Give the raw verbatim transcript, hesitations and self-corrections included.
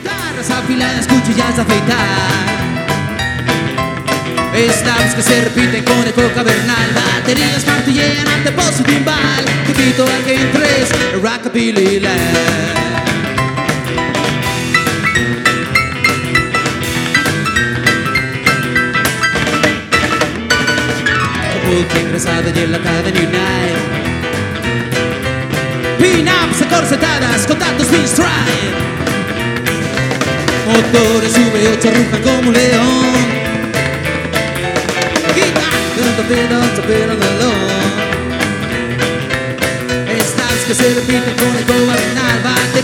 Guitarras afiladas, cuchillas de afeitar, snaps que se repiten con eco cavernal, baterías martillean ante pozo y timbal. Te invito a que entres en Rockabilly Land. Multi ingresada y enlatada en Unite, pin-ups acorsetadas con tantos pinstripe, motores V ocho rujan como un león, guitarra torpedo, torpedo de melón, snaps que se repiten con el cobardinal.